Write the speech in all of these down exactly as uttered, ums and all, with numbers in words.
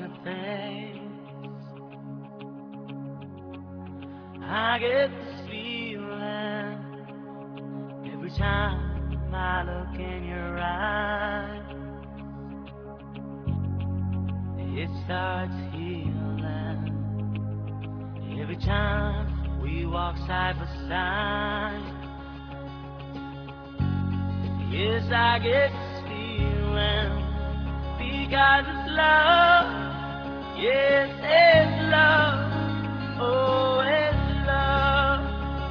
your face. I get this feeling every time I look in your eyes. It starts healing every time we walk side by side. Yes, I get this feeling because it's love. Yes, it's love. Oh, it's love.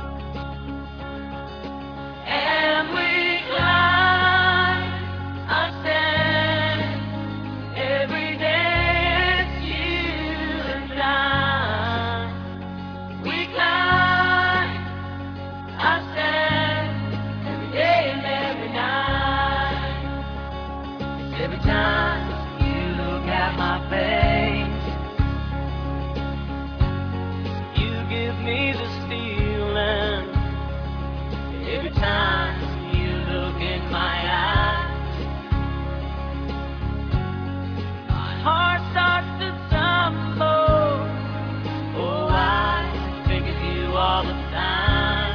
And we climb, ascend, every day it's you and I. We climb, ascend, every day and every night. It's every time you look at my face, you give me this feeling. Every time you look in my eyes, my heart starts to tumble. Oh, I think of you all the time.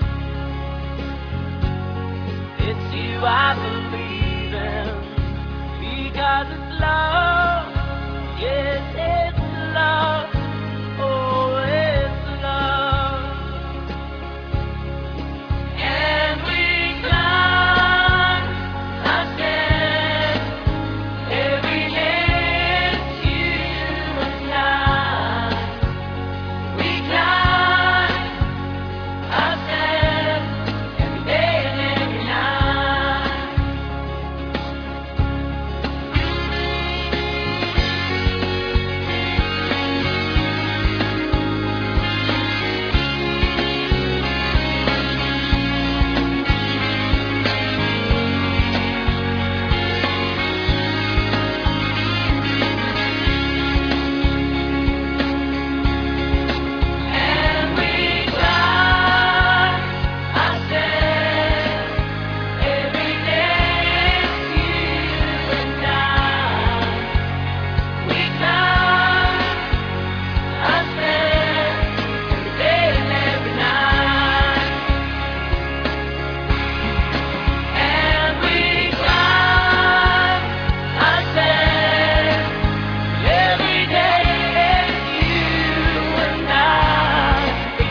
It's you I believe in because it's love. Yes, it's love. Oh, it's love. And we climb, ascend, every day it's you and I. We climb, ascend, every day and every night. And we climb, ascend, every day it's you and I. We climb, ascend, every day and every night. And we climb, ascend, every day it's you and I. We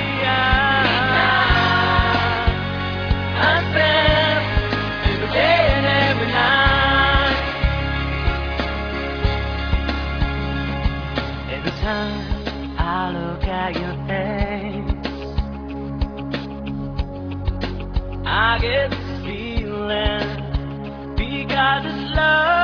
climb, ascend, every day and every night. Every time I look at your face, I get this feeling because it's love.